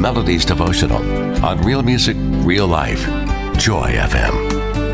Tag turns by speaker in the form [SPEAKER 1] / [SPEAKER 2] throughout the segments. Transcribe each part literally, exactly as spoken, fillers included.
[SPEAKER 1] Melodies Devotional on Real Music, Real Life. Joy F M.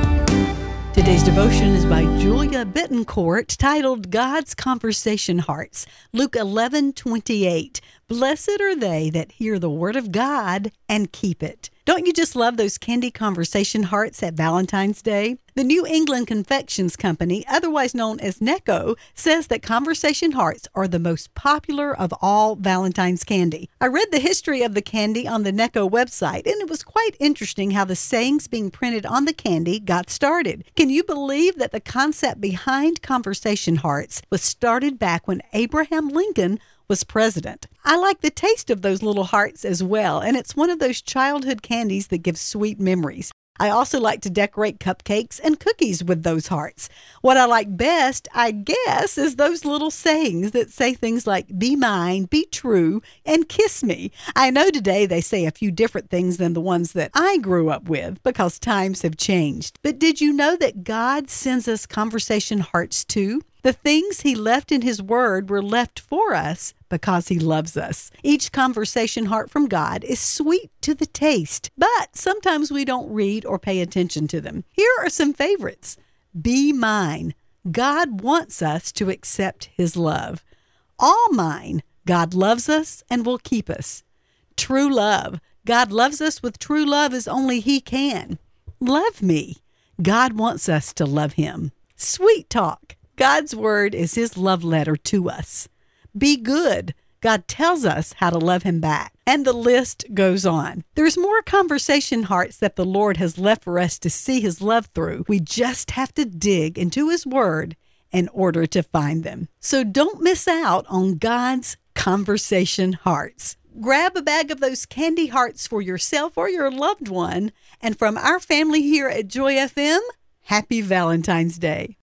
[SPEAKER 2] Today's devotion is by Julia Bittencourt, titled God's Conversation Hearts. Luke eleven twenty-eight. Blessed are they that hear the word of God and keep it. Don't you just love those candy conversation hearts at Valentine's Day? The New England Confections Company, otherwise known as Necco, says that conversation hearts are the most popular of all Valentine's candy. I read the history of the candy on the Necco website, and it was quite interesting how the sayings being printed on the candy got started. Can you believe that the concept behind conversation hearts was started back when Abraham Lincoln was president? I like the taste of those little hearts as well, and it's one of those childhood candies that gives sweet memories. I also like to decorate cupcakes and cookies with those hearts. What I like best, I guess, is those little sayings that say things like, be mine, be true, and kiss me. I know today they say a few different things than the ones that I grew up with because times have changed. But did you know that God sends us conversation hearts too? The things he left in his word were left for us because he loves us. Each conversation heart from God is sweet to the taste, but sometimes we don't read or pay attention to them. Here are some favorites. Be mine. God wants us to accept his love. All mine. God loves us and will keep us. True love. God loves us with true love as only he can. Love me. God wants us to love him. Sweet talk. God's word is his love letter to us. Be good. God tells us how to love him back. And the list goes on. There's more conversation hearts that the Lord has left for us to see his love through. We just have to dig into his word in order to find them. So don't miss out on God's conversation hearts. Grab a bag of those candy hearts for yourself or your loved one. And from our family here at Joy F M, happy Valentine's Day.